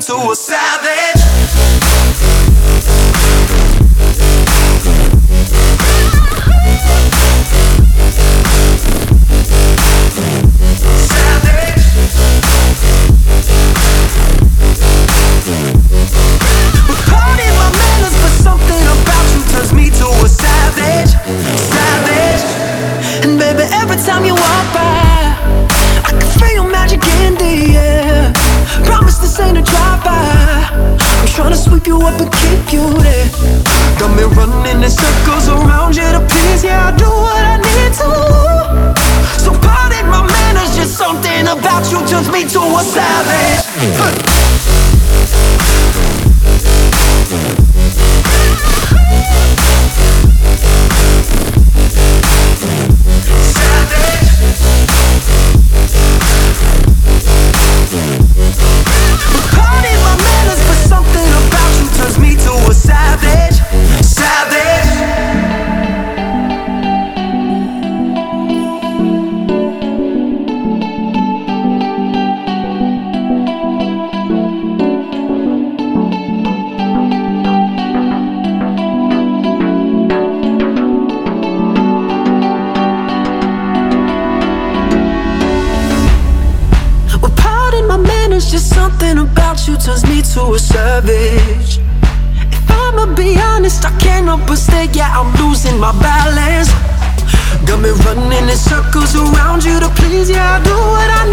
to a savage. Every time you walk by, I can feel your magic in the air. Promise this ain't a drive-by. I'm trying to sweep you up and keep you there. Got me running in circles around you to please. Yeah, I do what I need to. So pardon my manners, just something about you turns me to a savage. Just something about you turns me to a savage. If I'ma be honest, I can't help but stay. Yeah, I'm losing my balance. Got me running in circles around you to please. Yeah, I do what I